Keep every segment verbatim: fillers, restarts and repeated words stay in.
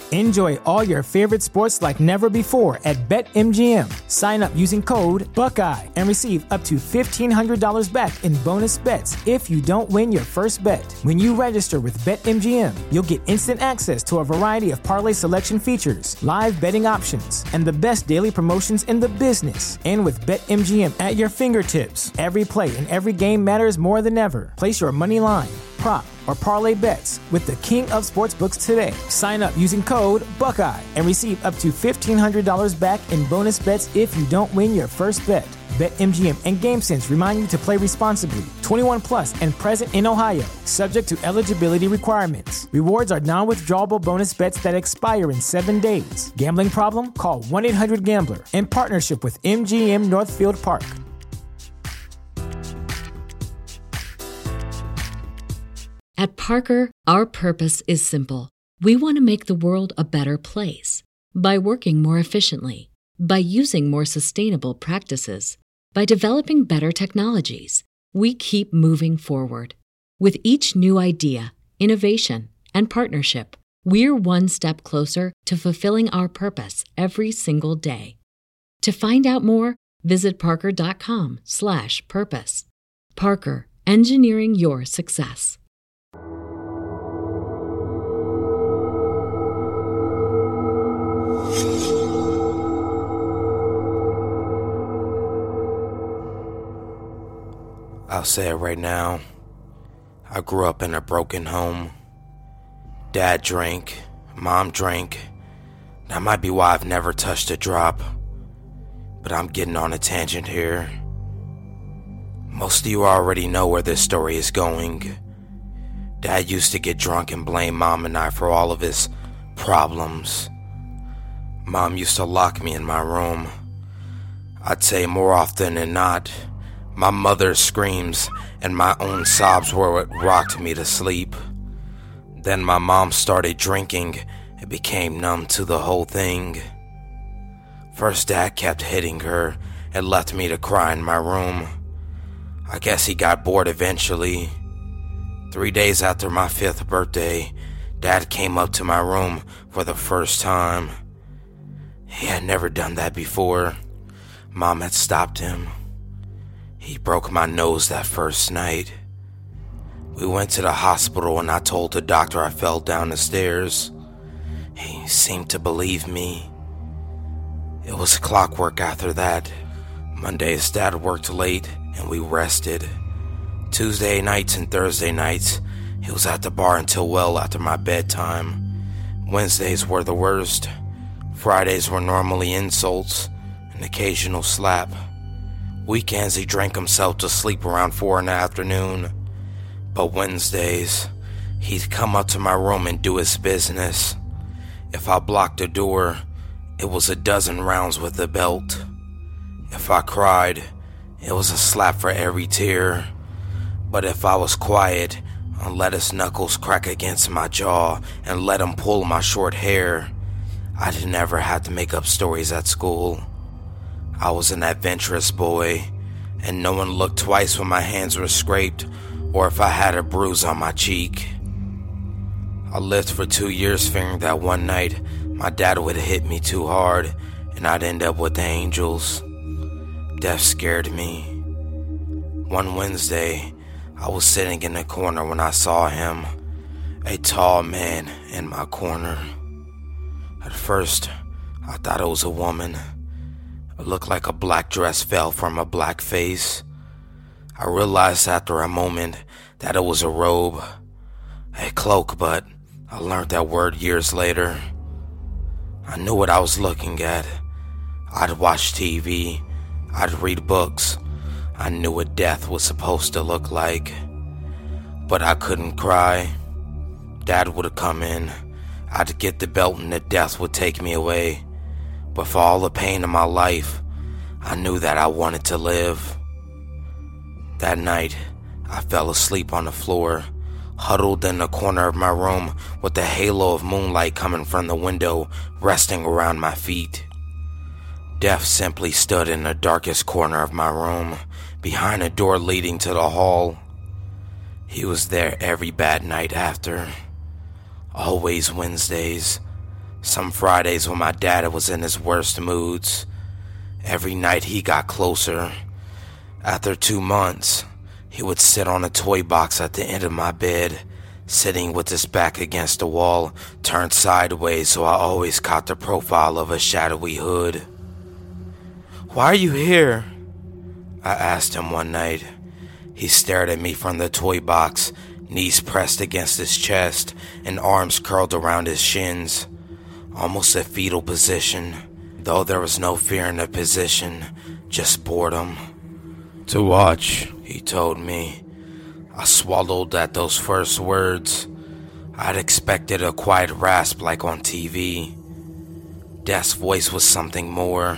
Enjoy all your favorite sports like never before at BetMGM. Sign up using code Buckeye and receive up to fifteen hundred dollars back in bonus bets if you don't win your first bet. When you register with BetMGM, you'll get instant access to a variety of parlay selection features, live betting options, and the best daily promotions in the business. And with BetMGM at your fingertips, every play and every game matters more than ever. Place your money line, prop, or parlay bets with the king of sportsbooks today. Sign up using code Buckeye and receive up to fifteen hundred dollars back in bonus bets if you don't win your first bet. BetMGM and GameSense remind you to play responsibly. twenty-one plus and present in Ohio, subject to eligibility requirements. Rewards are non-withdrawable bonus bets that expire in seven days. Gambling problem? Call one eight hundred gambler in partnership with M G M Northfield Park. At Parker, our purpose is simple. We want to make the world a better place by working more efficiently, by using more sustainable practices, by developing better technologies. We keep moving forward. With each new idea, innovation, and partnership, we're one step closer to fulfilling our purpose every single day. To find out more, visit parker.com slash purpose. Parker, engineering your success. I'll say it right now. I grew up in a broken home. Dad drank, Mom drank. That might be why I've never touched a drop. But I'm getting on a tangent here. Most of you already know where this story is going. Dad used to get drunk and blame Mom and I for all of his problems. Mom used to lock me in my room. I'd say more often than not, my mother's screams and my own sobs were what rocked me to sleep. Then my mom started drinking and became numb to the whole thing. First, Dad kept hitting her and left me to cry in my room. I guess he got bored eventually. Three days after my fifth birthday, Dad came up to my room for the first time. He had never done that before. Mom had stopped him. He broke my nose that first night. We went to the hospital and I told the doctor I fell down the stairs. He seemed to believe me. It was clockwork after that. Mondays, Dad worked late and we rested. Tuesday nights and Thursday nights, he was at the bar until well after my bedtime. Wednesdays were the worst. Fridays were normally insults, an occasional slap. Weekends, he drank himself to sleep around four in the afternoon. But Wednesdays, he'd come up to my room and do his business. If I blocked the door, it was a dozen rounds with the belt. If I cried, it was a slap for every tear. But if I was quiet, I let his knuckles crack against my jaw and let him pull my short hair. I didn't ever have to make up stories at school. I was an adventurous boy, and no one looked twice when my hands were scraped or if I had a bruise on my cheek. I lived for two years figuring that one night my dad would hit me too hard and I'd end up with the angels. Death scared me. One Wednesday, I was sitting in the corner when I saw him, a tall man in my corner. At first, I thought it was a woman. It looked like a black dress fell from a black face. I realized after a moment that it was a robe, a cloak, but I learned that word years later. I knew what I was looking at. I'd watch T V. I'd read books. I knew what death was supposed to look like. But I couldn't cry. Dad would come in. I'd get the belt and the death would take me away. But for all the pain in my life, I knew that I wanted to live. That night, I fell asleep on the floor, huddled in the corner of my room with the halo of moonlight coming from the window resting around my feet. Death simply stood in the darkest corner of my room, behind a door leading to the hall. He was there every bad night after. Always Wednesdays. Some Fridays when my dad was in his worst moods. Every night he got closer. After two months, he would sit on a toy box at the end of my bed, sitting with his back against the wall, turned sideways so I always caught the profile of a shadowy hood. "Why are you here?" I asked him one night. He stared at me from the toy box, knees pressed against his chest and arms curled around his shins. Almost a fetal position, though there was no fear in the position, just boredom. "To watch," he told me. I swallowed at those first words. I'd expected a quiet rasp like on T V. Death's voice was something more.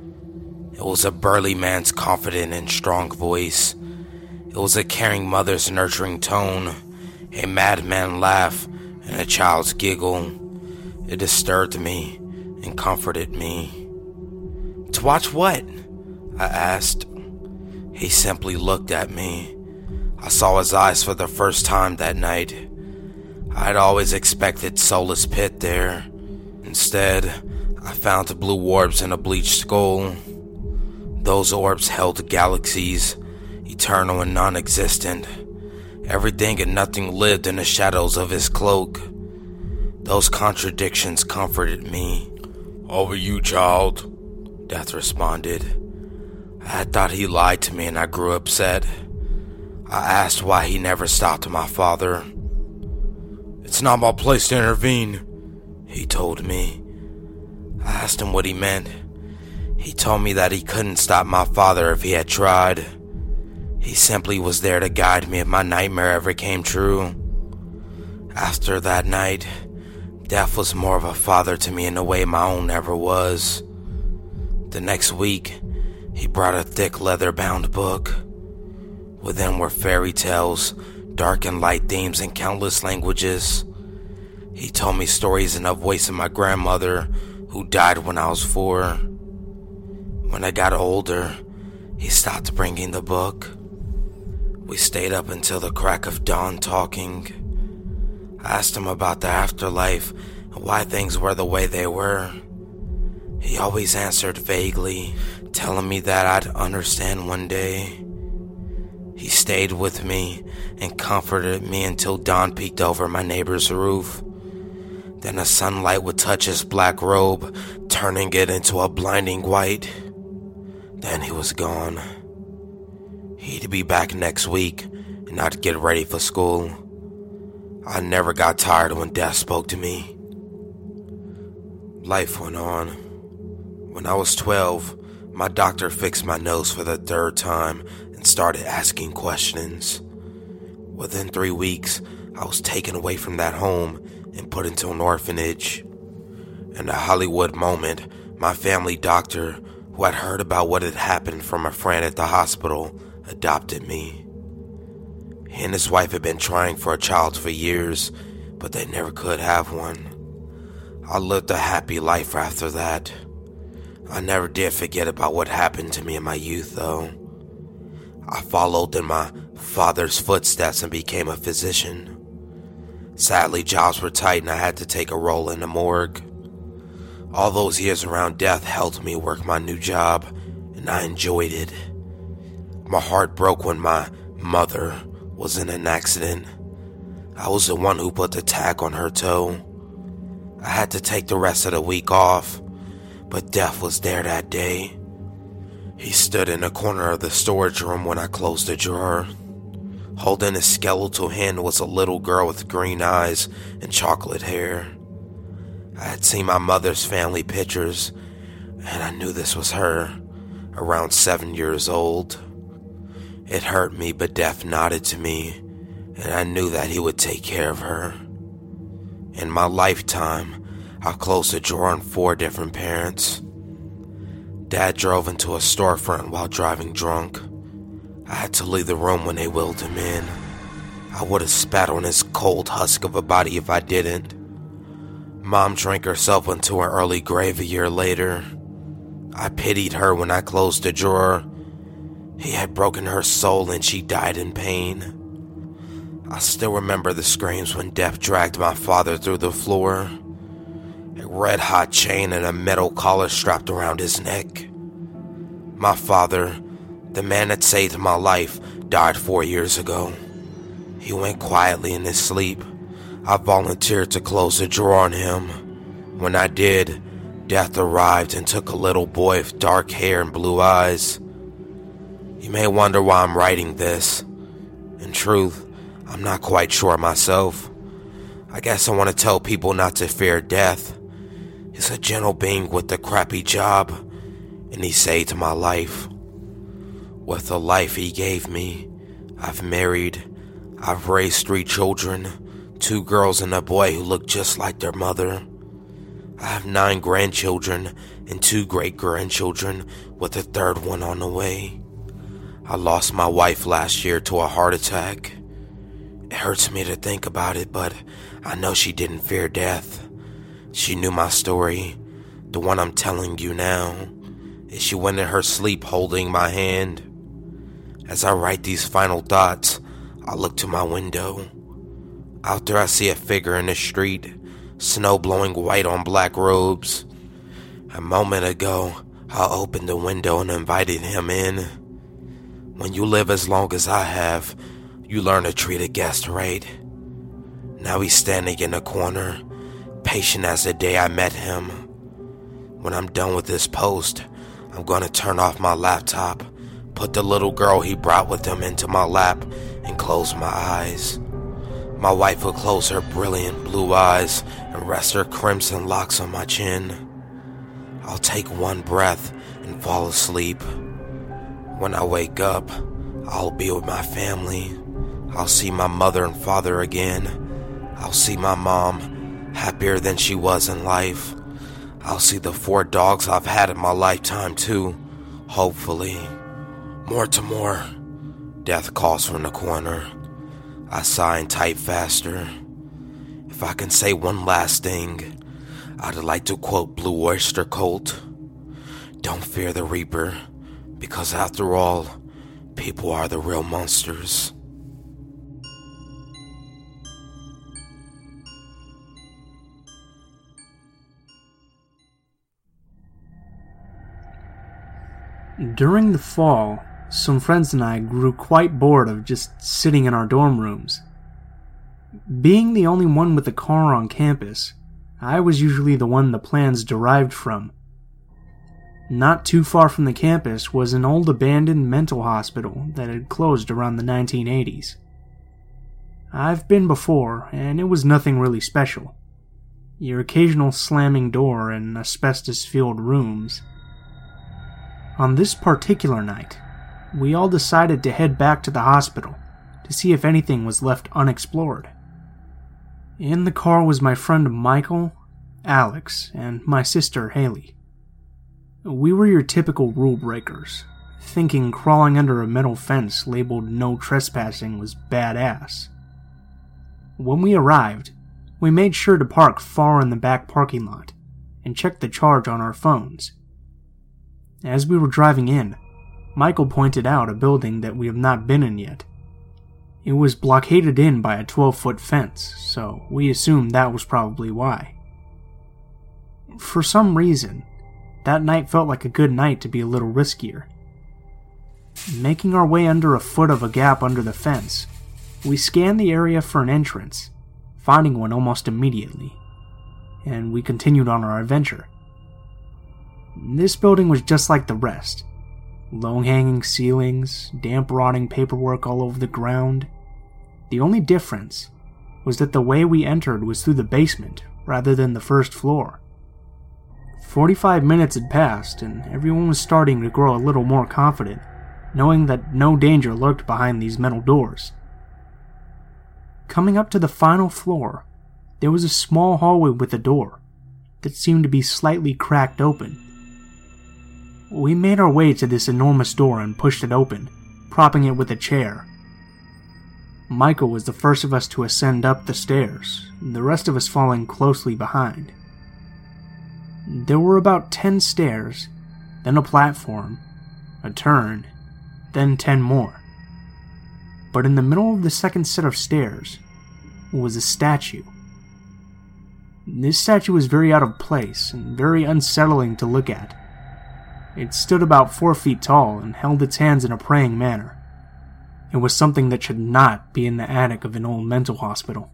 It was a burly man's confident and strong voice. It was a caring mother's nurturing tone, a madman laugh, and a child's giggle. It disturbed me and comforted me. "To watch what?" I asked. He simply looked at me. I saw his eyes for the first time that night. I had always expected Soulless Pit there. Instead, I found blue orbs in a bleached skull. Those orbs held galaxies, eternal and non-existent. Everything and nothing lived in the shadows of his cloak. Those contradictions comforted me. "Over you, child," Death responded. I had thought he lied to me and I grew upset. I asked why he never stopped my father. "It's not my place to intervene," he told me. I asked him what he meant. He told me that he couldn't stop my father if he had tried. He simply was there to guide me if my nightmare ever came true. After that night, Death was more of a father to me in a way my own never was. The next week, he brought a thick leather-bound book. Within were fairy tales, dark and light themes in countless languages. He told me stories in the voice of my grandmother, who died when I was four. When I got older, he stopped bringing the book. We stayed up until the crack of dawn talking. I asked him about the afterlife and why things were the way they were. He always answered vaguely, telling me that I'd understand one day. He stayed with me and comforted me until dawn peeked over my neighbor's roof. Then the sunlight would touch his black robe, turning it into a blinding white. Then he was gone. He'd be back next week, and I'd get ready for school. I never got tired when Death spoke to me. Life went on. When I was twelve, my doctor fixed my nose for the third time and started asking questions. Within three weeks, I was taken away from that home and put into an orphanage. In a Hollywood moment, my family doctor, who had heard about what had happened from a friend at the hospital, adopted me. He and his wife had been trying for a child for years, but they never could have one. I lived a happy life after that. I never did forget about what happened to me in my youth, though. I followed in my father's footsteps and became a physician. Sadly, jobs were tight and I had to take a role in the morgue. All those years around Death helped me work my new job, and I enjoyed it. My heart broke when my mother was in an accident. I was the one who put the tack on her toe. I had to take the rest of the week off, but Death was there that day. He stood in the corner of the storage room when I closed the drawer. Holding his skeletal hand was a little girl with green eyes and chocolate hair. I had seen my mother's family pictures, and I knew this was her, around seven years old. It hurt me, but Death nodded to me, and I knew that he would take care of her. In my lifetime, I closed the drawer on four different parents. Dad drove into a storefront while driving drunk. I had to leave the room when they wheeled him in. I would have spat on his cold husk of a body if I didn't. Mom drank herself into her early grave a year later. I pitied her when I closed the drawer. He had broken her soul and she died in pain. I still remember the screams when Death dragged my father through the floor. It red-hot chain and a metal collar strapped around his neck. My father, the man that saved my life, died four years ago. He went quietly in his sleep. I volunteered to close the drawer on him. When I did, death arrived and took a little boy with dark hair and blue eyes. You may wonder why I'm writing this. In truth, I'm not quite sure myself. I guess I want to tell people not to fear death. He's a gentle being with a crappy job, and he saved my life. With the life he gave me, I've married, I've raised three children, two girls and a boy who look just like their mother. I have nine grandchildren and two great-grandchildren, with a third one on the way. I lost my wife last year to a heart attack. It hurts me to think about it, but I know she didn't fear death. She knew my story, the one I'm telling you now, and she went in her sleep holding my hand. As I write these final thoughts, I look to my window. Out there I see a figure in the street, snow blowing white on black robes. A moment ago, I opened the window and invited him in. When you live as long as I have, you learn to treat a guest right. Now he's standing in a corner, patient as the day I met him. When I'm done with this post, I'm gonna turn off my laptop, put the little girl he brought with him into my lap, and close my eyes. My wife will close her brilliant blue eyes and rest her crimson locks on my chin. I'll take one breath and fall asleep. When I wake up, I'll be with my family. I'll see my mother and father again. I'll see my mom, happier than she was in life. I'll see the four dogs I've had in my lifetime too, hopefully. More to more. Death calls from the corner. I sigh and type faster. If I can say one last thing, I'd like to quote Blue Oyster Cult. Don't fear the Reaper, because after all, people are the real monsters. During the fall, some friends and I grew quite bored of just sitting in our dorm rooms. Being the only one with a car on campus, I was usually the one the plans derived from. Not too far from the campus was an old abandoned mental hospital that had closed around the nineteen eighties. I've been before, and it was nothing really special. Your occasional slamming door and asbestos-filled rooms. On this particular night, we all decided to head back to the hospital to see if anything was left unexplored. In the car was my friend Michael, Alex, and my sister Haley. We were your typical rule breakers, thinking crawling under a metal fence labeled no trespassing was badass. When we arrived, we made sure to park far in the back parking lot and checked the charge on our phones. As we were driving in, Michael pointed out a building that we have not been in yet. It was blockaded in by a twelve-foot fence, so we assumed that was probably why. For some reason, that night felt like a good night to be a little riskier. Making our way under a foot of a gap under the fence, we scanned the area for an entrance, finding one almost immediately, and we continued on our adventure. This building was just like the rest. Low-hanging ceilings, damp rotting paperwork all over the ground. The only difference was that the way we entered was through the basement rather than the first floor. Forty-five minutes had passed, and everyone was starting to grow a little more confident, knowing that no danger lurked behind these metal doors. Coming up to the final floor, there was a small hallway with a door that seemed to be slightly cracked open. We made our way to this enormous door and pushed it open, propping it with a chair. Michael was the first of us to ascend up the stairs, the rest of us following closely behind. There were about ten stairs, then a platform, a turn, then ten more. But in the middle of the second set of stairs was a statue. This statue was very out of place and very unsettling to look at. It stood about four feet tall and held its hands in a praying manner. It was something that should not be in the attic of an old mental hospital.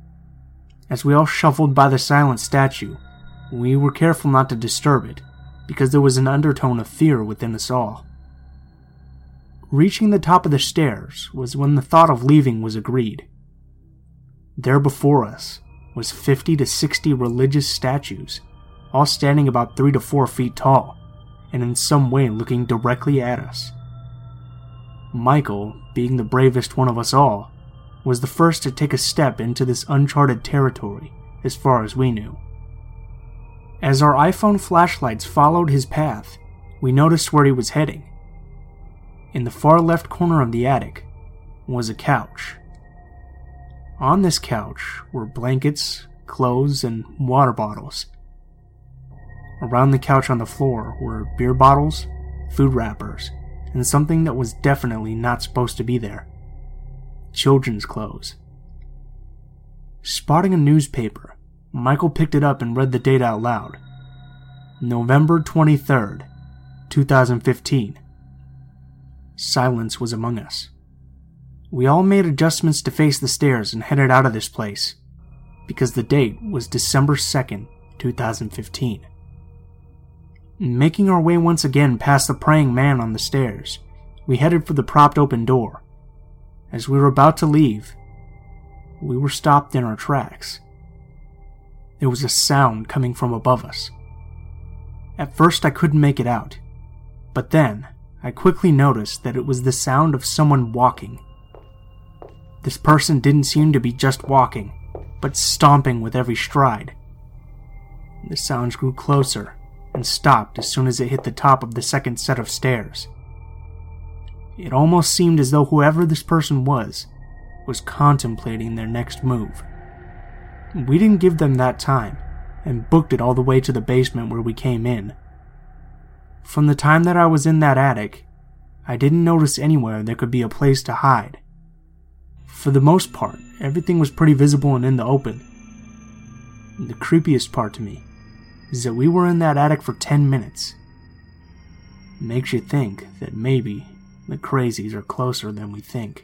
As we all shuffled by the silent statue, we were careful not to disturb it, because there was an undertone of fear within us all. Reaching the top of the stairs was when the thought of leaving was agreed. There before us was fifty to sixty religious statues, all standing about three to four feet tall, and in some way looking directly at us. Michael, being the bravest one of us all, was the first to take a step into this uncharted territory, as far as we knew. As our iPhone flashlights followed his path, we noticed where he was heading. In the far left corner of the attic was a couch. On this couch were blankets, clothes, and water bottles. Around the couch on the floor were beer bottles, food wrappers, and something that was definitely not supposed to be there. Children's clothes. Spotting a newspaper, Michael picked it up and read the date out loud. November twenty-third, twenty fifteen. Silence was among us. We all made adjustments to face the stairs and headed out of this place, because the date was December second, twenty fifteen. Making our way once again past the praying man on the stairs, we headed for the propped open door. As we were about to leave, we were stopped in our tracks. There was a sound coming from above us. At first I couldn't make it out, but then I quickly noticed that it was the sound of someone walking. This person didn't seem to be just walking, but stomping with every stride. The sounds grew closer and stopped as soon as it hit the top of the second set of stairs. It almost seemed as though whoever this person was, was contemplating their next move. We didn't give them that time, and booked it all the way to the basement where we came in. From the time that I was in that attic, I didn't notice anywhere there could be a place to hide. For the most part, everything was pretty visible and in the open. The creepiest part to me is that we were in that attic for ten minutes. It makes you think that maybe the crazies are closer than we think.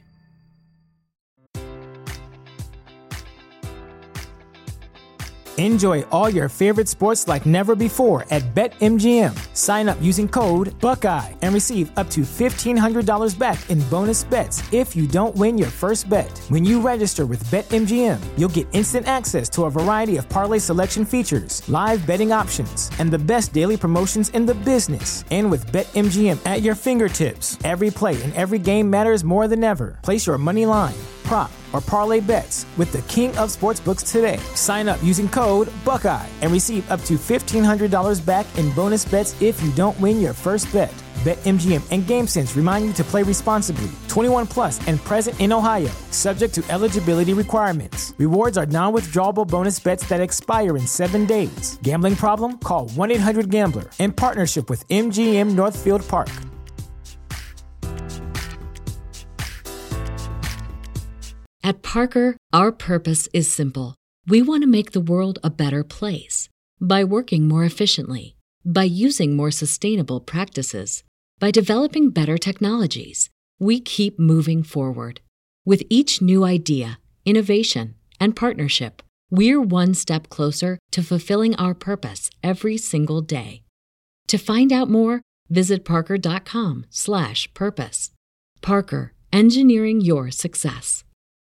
Enjoy all your favorite sports like never before at BetMGM. Sign up using code Buckeye and receive up to fifteen hundred dollars back in bonus bets if you don't win your first bet. When you register with BetMGM, you'll get instant access to a variety of parlay selection features, live betting options, and the best daily promotions in the business. And with BetMGM at your fingertips, every play and every game matters more than ever. Place your money line, prop, or parlay bets with the king of sportsbooks today. Sign up using code Buckeye and receive up to fifteen hundred dollars back in bonus bets if you don't win your first bet. BetMGM and GameSense remind you to play responsibly. twenty-one plus and present in Ohio, subject to eligibility requirements. Rewards are non-withdrawable bonus bets that expire in seven days. Gambling problem? Call one eight hundred gambler in partnership with M G M Northfield Park. At Parker, our purpose is simple. We want to make the world a better place by working more efficiently, by using more sustainable practices, by developing better technologies. We keep moving forward. With each new idea, innovation, and partnership, we're one step closer to fulfilling our purpose every single day. To find out more, visit parker.com slash purpose. Parker, engineering your success.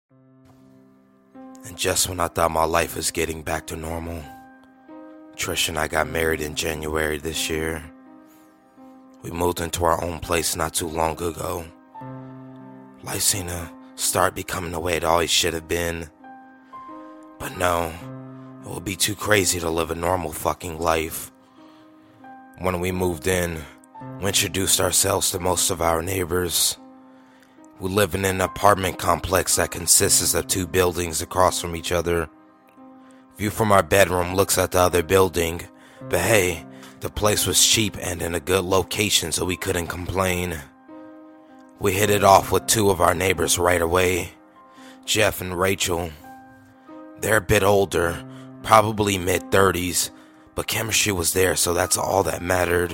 And just when I thought my life was getting back to normal, Trish and I got married in January this year. We moved into our own place not too long ago. Life seemed to start becoming the way it always should have been. But no, it would be too crazy to live a normal fucking life. When we moved in, we introduced ourselves to most of our neighbors. We live in an apartment complex that consists of two buildings across from each other. View from our bedroom looks at the other building, but hey, the place was cheap and in a good location, so we couldn't complain. We hit it off with two of our neighbors right away, Jeff and Rachel. They're a bit older, probably mid-thirties, but chemistry was there, so that's all that mattered.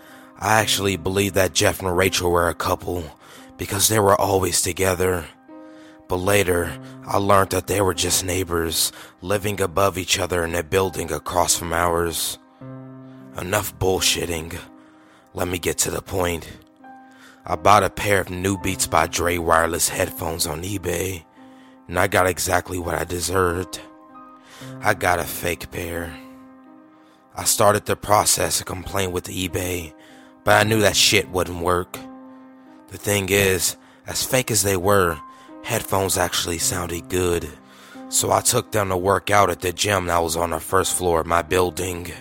I actually believed that Jeff and Rachel were a couple, because they were always together. But later, I learned that they were just neighbors, living above each other in a building across from ours. Enough bullshitting. Let me get to the point. I bought a pair of new Beats by Dre wireless headphones on eBay, and I got exactly what I deserved. I got a fake pair. I started the process of complaint with eBay, but I knew that shit wouldn't work. The thing is, as fake as they were, headphones actually sounded good. So I took them to work out at the gym that was on the first floor of my building.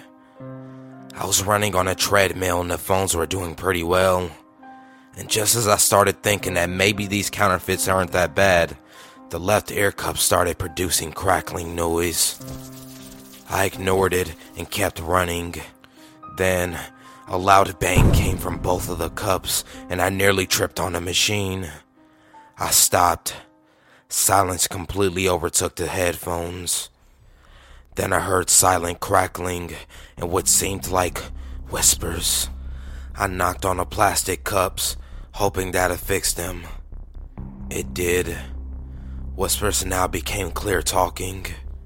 I was running on a treadmill and the phones were doing pretty well. And just as I started thinking that maybe these counterfeits aren't that bad, the left ear cup started producing crackling noise. I ignored it and kept running. Then, a loud bang came from both of the cups and I nearly tripped on the machine. I stopped. Silence completely overtook the headphones. Then I heard silent crackling and what seemed like whispers. I knocked on the plastic cups, hoping that'd fix them. It did. Whispers now became clear talking.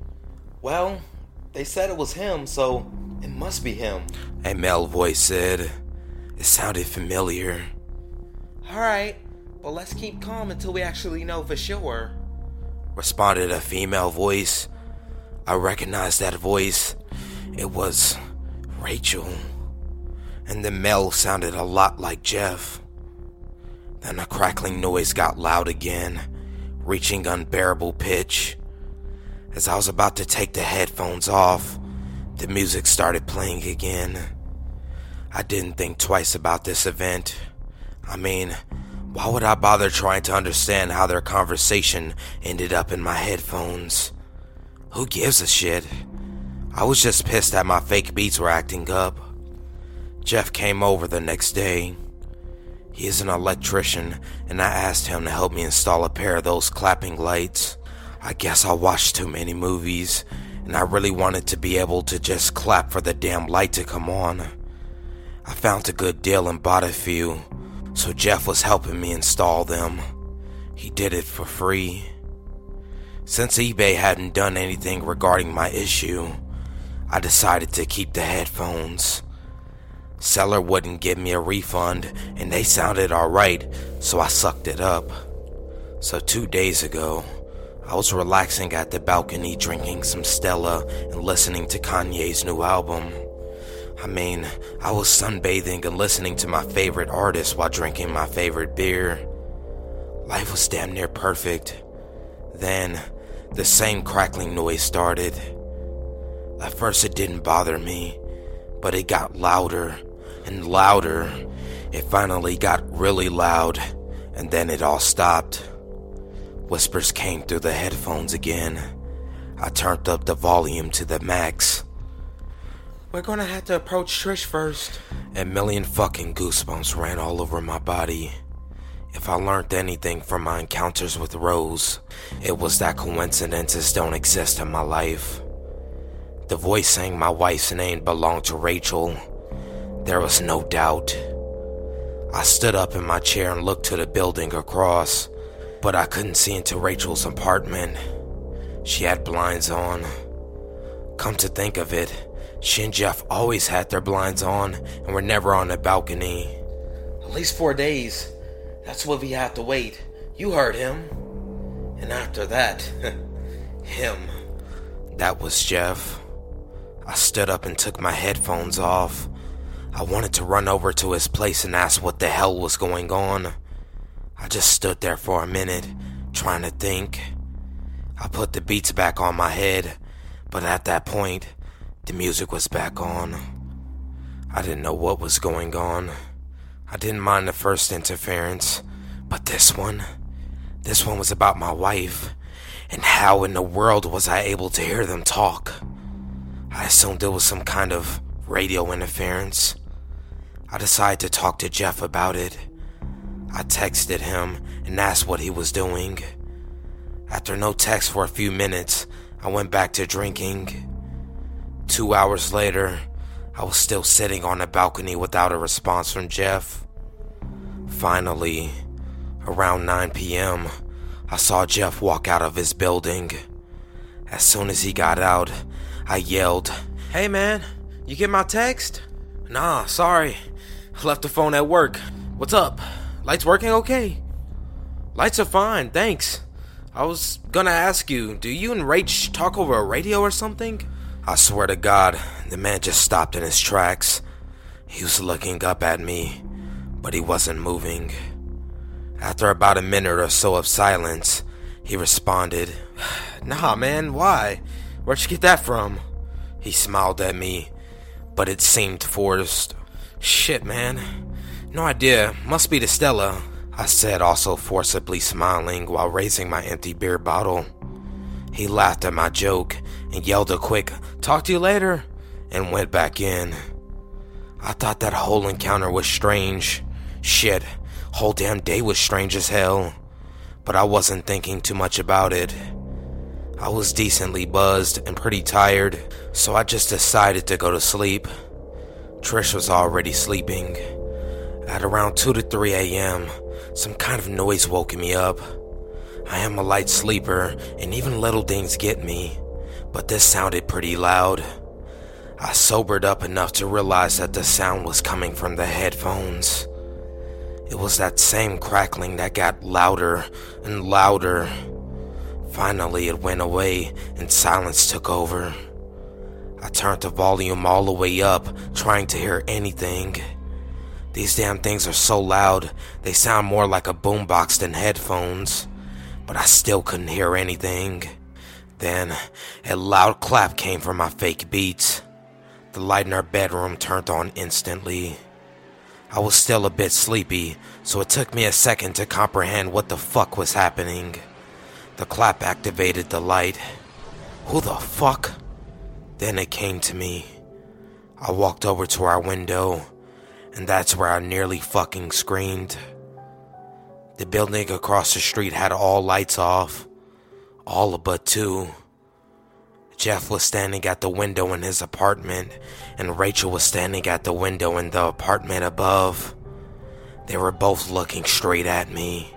Well, they said it was him, so it must be him, a male voice said. It sounded familiar. Alright, well let's keep calm until we actually know for sure, responded a female voice. I recognized that voice. It was Rachel. And the male sounded a lot like Jeff. Then the crackling noise got loud again, reaching unbearable pitch. As I was about to take the headphones off, the music started playing again. I didn't think twice about this event. I mean, why would I bother trying to understand how their conversation ended up in my headphones? Who gives a shit? I was just pissed that my fake beats were acting up. Jeff came over the next day. He is an electrician, and I asked him to help me install a pair of those clapping lights. I guess I watched too many movies, and I really wanted to be able to just clap for the damn light to come on. I found a good deal and bought a few, so Jeff was helping me install them. He did it for free. Since eBay hadn't done anything regarding my issue, I decided to keep the headphones. Seller wouldn't give me a refund, and they sounded alright, so I sucked it up. So two days ago, I was relaxing at the balcony drinking some Stella and listening to Kanye's new album. I mean, I was sunbathing and listening to my favorite artist while drinking my favorite beer. Life was damn near perfect. Then, the same crackling noise started. At first it didn't bother me, but it got louder and louder. It finally got really loud, and then it all stopped. Whispers came through the headphones again. I turned up the volume to the max. We're gonna have to approach Trish first. A million fucking goosebumps ran all over my body. If I learned anything from my encounters with Rose, it was that coincidences don't exist in my life. The voice saying my wife's name belonged to Rachel. There was no doubt. I stood up in my chair and looked to the building across, but I couldn't see into Rachel's apartment. She had blinds on. Come to think of it, she and Jeff always had their blinds on and were never on the balcony. At least four days. That's what we have to wait. You heard him. And after that, him. That was Jeff. I stood up and took my headphones off. I wanted to run over to his place and ask what the hell was going on. I just stood there for a minute, trying to think. I put the beats back on my head, but at that point, the music was back on. I didn't know what was going on. I didn't mind the first interference, but this one, this one was about my wife, and how in the world was I able to hear them talk? I assumed there was some kind of radio interference. I decided to talk to Jeff about it. I texted him and asked what he was doing. After no text for a few minutes, I went back to drinking. Two hours later, I was still sitting on the balcony without a response from Jeff. Finally, around nine p.m., I saw Jeff walk out of his building. As soon as he got out, I yelled, "Hey man, you get my text?" "Nah, sorry. I left the phone at work. What's up? Lights working okay?" "Lights are fine, thanks. I was gonna ask you, do you and Rach talk over a radio or something?" I swear to God, the man just stopped in his tracks. He was looking up at me, but he wasn't moving. After about a minute or so of silence, he responded, "Nah, man, why? Where'd you get that from?" He smiled at me, but it seemed forced. "Shit, man. No idea. Must be the Stella," I said, also forcibly smiling while raising my empty beer bottle. He laughed at my joke and yelled a quick, "Talk to you later," and went back in. I thought that whole encounter was strange. Shit, whole damn day was strange as hell. But I wasn't thinking too much about it. I was decently buzzed and pretty tired, so I just decided to go to sleep. Trish was already sleeping. At around two to three a.m., some kind of noise woke me up. I am a light sleeper, and even little things get me, but this sounded pretty loud. I sobered up enough to realize that the sound was coming from the headphones. It was that same crackling that got louder and louder. Finally, it went away, and silence took over. I turned the volume all the way up, trying to hear anything. These damn things are so loud, they sound more like a boombox than headphones. But I still couldn't hear anything. Then, a loud clap came from my fake beats. The light in our bedroom turned on instantly. I was still a bit sleepy, so it took me a second to comprehend what the fuck was happening. The clap activated the light. Who the fuck? Then it came to me. I walked over to our window, and that's where I nearly fucking screamed. The building across the street had all lights off, all but two. Jeff was standing at the window in his apartment, and Rachel was standing at the window in the apartment above. They were both looking straight at me.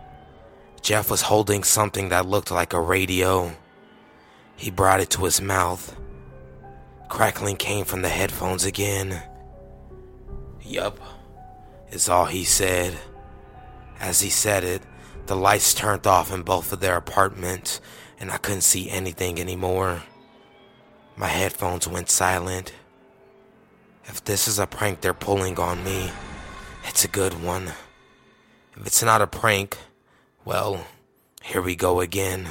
Jeff was holding something that looked like a radio. He brought it to his mouth. Crackling came from the headphones again. "Yup," is all he said. As he said it, the lights turned off in both of their apartments, and I couldn't see anything anymore. My headphones went silent. If this is a prank they're pulling on me, it's a good one. If it's not a prank, well, here we go again.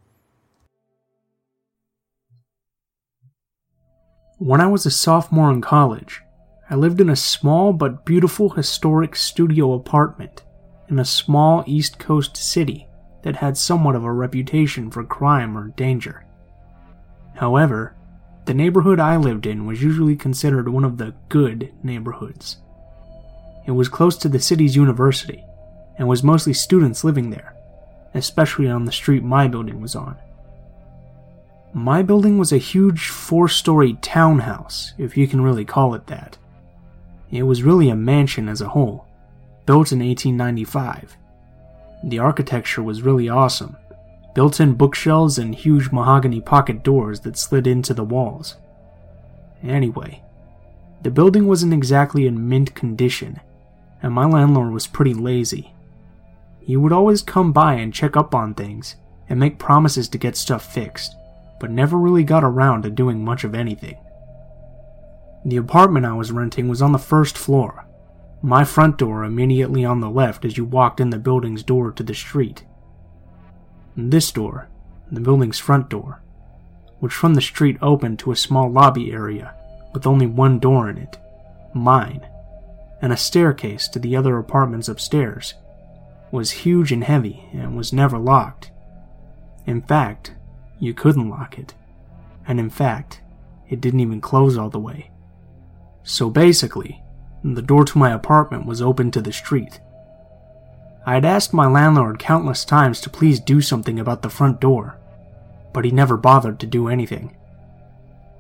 When I was a sophomore in college, I lived in a small but beautiful historic studio apartment in a small East Coast city that had somewhat of a reputation for crime or danger. However, the neighborhood I lived in was usually considered one of the good neighborhoods. It was close to the city's university, and was mostly students living there, especially on the street my building was on. My building was a huge four-story townhouse, if you can really call it that. It was really a mansion as a whole, built in eighteen ninety-five. The architecture was really awesome. Built-in bookshelves and huge mahogany pocket doors that slid into the walls. Anyway, the building wasn't exactly in mint condition, and my landlord was pretty lazy. He would always come by and check up on things, and make promises to get stuff fixed, but never really got around to doing much of anything. The apartment I was renting was on the first floor, my front door immediately on the left as you walked in the building's door to the street. This door, the building's front door, which from the street opened to a small lobby area with only one door in it, mine, and a staircase to the other apartments upstairs, was huge and heavy and was never locked. In fact, you couldn't lock it, and in fact, it didn't even close all the way. So basically, the door to my apartment was open to the street. I had asked my landlord countless times to please do something about the front door, but he never bothered to do anything.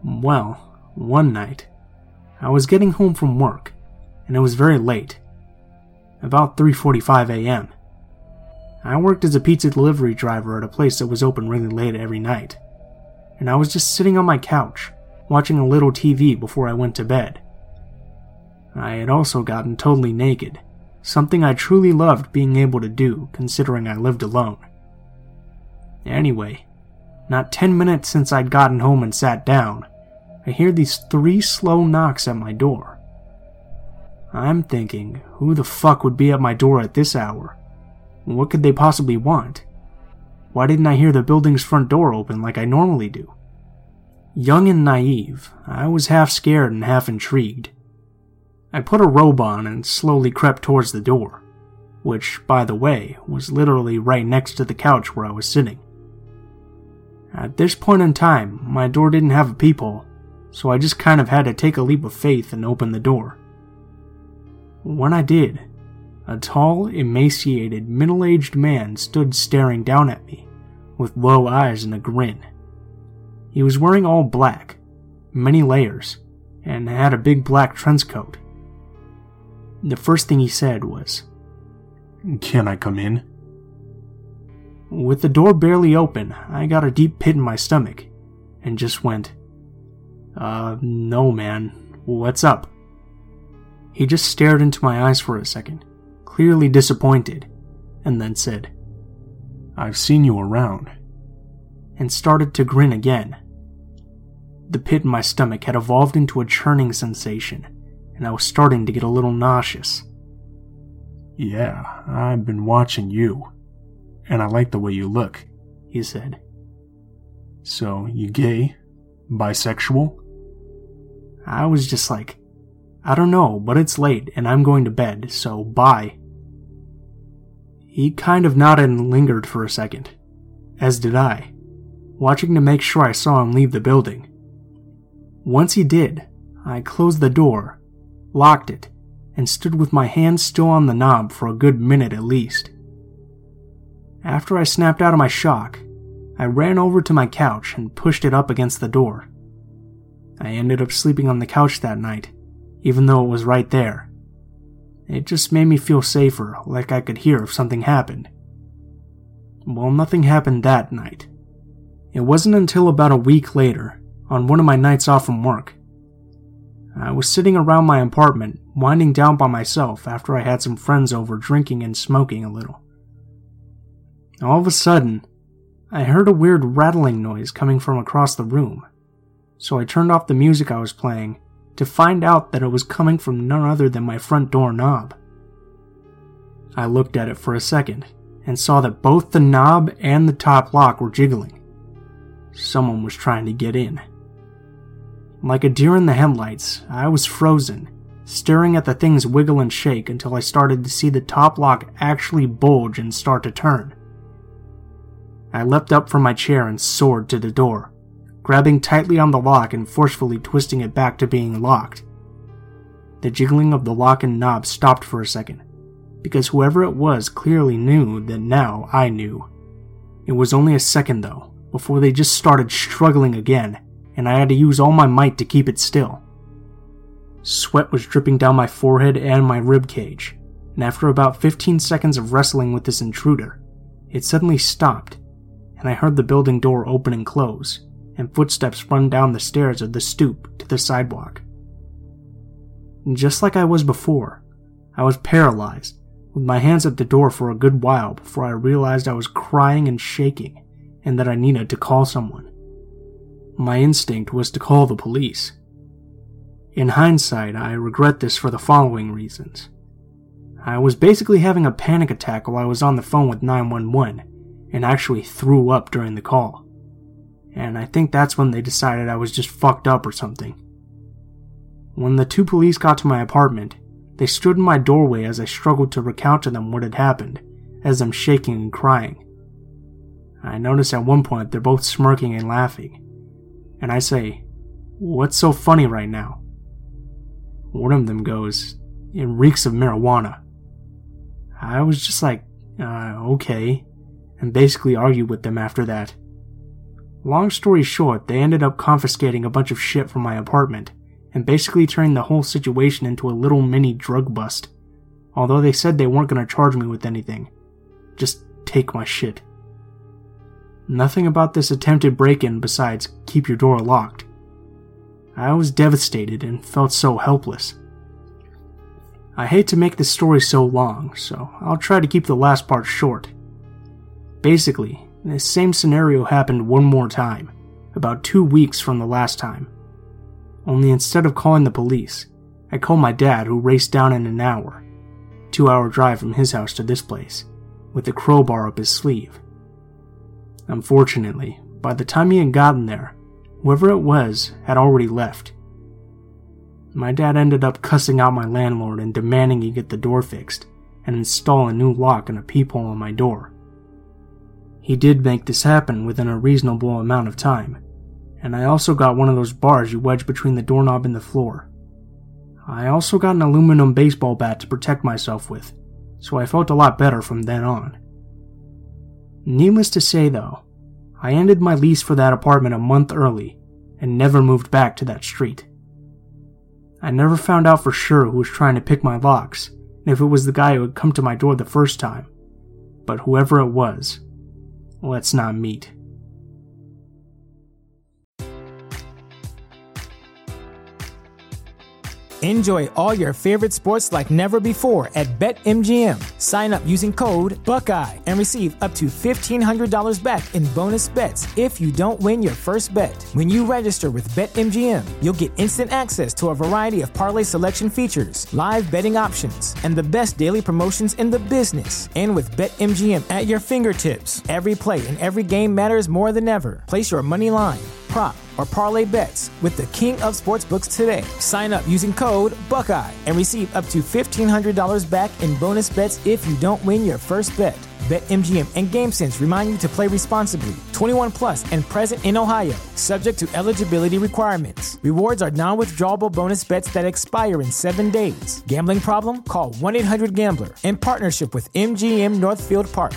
Well, one night, I was getting home from work, and it was very late, about three forty-five a.m. I worked as a pizza delivery driver at a place that was open really late every night, and I was just sitting on my couch, watching a little T V before I went to bed. I had also gotten totally naked, something I truly loved being able to do considering I lived alone. Anyway, not ten minutes since I'd gotten home and sat down, I hear these three slow knocks at my door. I'm thinking, who the fuck would be at my door at this hour? What could they possibly want? Why didn't I hear the building's front door open like I normally do? Young and naive, I was half scared and half intrigued. I put a robe on and slowly crept towards the door, which, by the way, was literally right next to the couch where I was sitting. At this point in time, my door didn't have a peephole, so I just kind of had to take a leap of faith and open the door. When I did, a tall, emaciated, middle-aged man stood staring down at me, with low eyes and a grin. He was wearing all black, many layers, and had a big black trench coat. The first thing he said was, "Can I come in?" With the door barely open, I got a deep pit in my stomach, and just went, Uh, no man, what's up? He just stared into my eyes for a second, clearly disappointed, and then said, "I've seen you around," and started to grin again. The pit in my stomach had evolved into a churning sensation, and I was starting to get a little nauseous. "Yeah, I've been watching you, and I like the way you look," he said. "So, you gay? Bisexual?" I was just like, "I don't know, but it's late and I'm going to bed, so bye." He kind of nodded and lingered for a second, as did I, watching to make sure I saw him leave the building. Once he did, I closed the door, locked it, and stood with my hand still on the knob for a good minute at least. After I snapped out of my shock, I ran over to my couch and pushed it up against the door. I ended up sleeping on the couch that night, even though it was right there. It just made me feel safer, like I could hear if something happened. Well, nothing happened that night. It wasn't until about a week later, on one of my nights off from work. I was sitting around my apartment, winding down by myself after I had some friends over drinking and smoking a little. All of a sudden, I heard a weird rattling noise coming from across the room, so I turned off the music I was playing to find out that it was coming from none other than my front door knob. I looked at it for a second and saw that both the knob and the top lock were jiggling. Someone was trying to get in. Like a deer in the headlights, I was frozen, staring at the things wiggle and shake until I started to see the top lock actually bulge and start to turn. I leapt up from my chair and soared to the door, grabbing tightly on the lock and forcefully twisting it back to being locked. The jiggling of the lock and knob stopped for a second, because whoever it was clearly knew that now I knew. It was only a second though, before they just started struggling again, and I had to use all my might to keep it still. Sweat was dripping down my forehead and my rib cage, and after about fifteen seconds of wrestling with this intruder, it suddenly stopped, and I heard the building door open and close, and footsteps run down the stairs of the stoop to the sidewalk. And just like I was before, I was paralyzed, with my hands at the door for a good while before I realized I was crying and shaking, and that I needed to call someone. My instinct was to call the police. In hindsight, I regret this for the following reasons. I was basically having a panic attack while I was on the phone with nine one one, and actually threw up during the call. And I think that's when they decided I was just fucked up or something. When the two police got to my apartment, they stood in my doorway as I struggled to recount to them what had happened, as I'm shaking and crying. I notice at one point they're both smirking and laughing, and I say, "What's so funny right now?" One of them goes, "It reeks of marijuana." I was just like, uh, okay, and basically argued with them after that. Long story short, they ended up confiscating a bunch of shit from my apartment and basically turning the whole situation into a little mini drug bust. Although they said they weren't going to charge me with anything. Just take my shit. Nothing about this attempted break-in besides keep your door locked. I was devastated and felt so helpless. I hate to make this story so long, so I'll try to keep the last part short. Basically, this same scenario happened one more time, about two weeks from the last time. Only instead of calling the police, I called my dad, who raced down in an hour, two hour drive from his house to this place, with a crowbar up his sleeve. Unfortunately, by the time he had gotten there, whoever it was had already left. My dad ended up cussing out my landlord and demanding he get the door fixed and install a new lock and a peephole on my door. He did make this happen within a reasonable amount of time, and I also got one of those bars you wedge between the doorknob and the floor. I also got an aluminum baseball bat to protect myself with, so I felt a lot better from then on. Needless to say though, I ended my lease for that apartment a month early and never moved back to that street. I never found out for sure who was trying to pick my locks and if it was the guy who had come to my door the first time, but whoever it was, let's not meet. Enjoy all your favorite sports like never before at BetMGM. Sign up using code Buckeye and receive up to fifteen hundred dollars back in bonus bets if you don't win your first bet. When you register with BetMGM, you'll get instant access to a variety of parlay selection features, live betting options, and the best daily promotions in the business. And with BetMGM at your fingertips, every play and every game matters more than ever. Place your money line, prop, or parlay bets with the king of sportsbooks today. Sign up using code Buckeye and receive up to fifteen hundred dollars back in bonus bets if you don't win your first bet. BetMGM and GameSense remind you to play responsibly. twenty-one plus and present in Ohio, subject to eligibility requirements. Rewards are non-withdrawable bonus bets that expire in seven days. Gambling problem? Call one eight hundred gambler in partnership with M G M Northfield Park.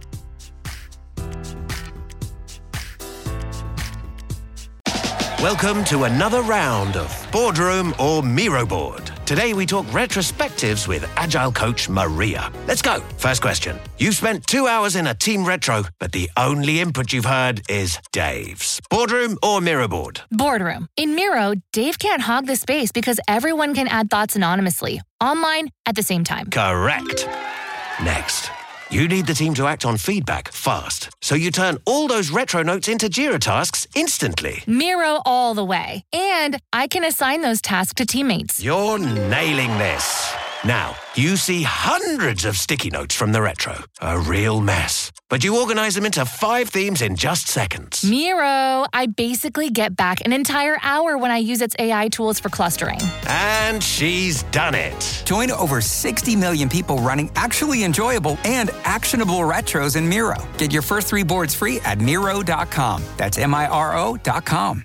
Welcome to another round of Boardroom or Miro Board. Today we talk retrospectives with Agile coach Maria. Let's go. First question. You've spent two hours in a team retro, but the only input you've heard is Dave's. Boardroom or Miro Board? Boardroom. In Miro, Dave can't hog the space because everyone can add thoughts anonymously, online at the same time. Correct. Next. You need the team to act on feedback fast, so you turn all those retro notes into Jira tasks instantly. Miro all the way. And I can assign those tasks to teammates. You're nailing this. Now, you see hundreds of sticky notes from the retro. A real mess. But you organize them into five themes in just seconds. Miro, I basically get back an entire hour when I use its A I tools for clustering. And she's done it. Join over sixty million people running actually enjoyable and actionable retros in Miro. Get your first three boards free at Miro dot com. That's M I R O dot com.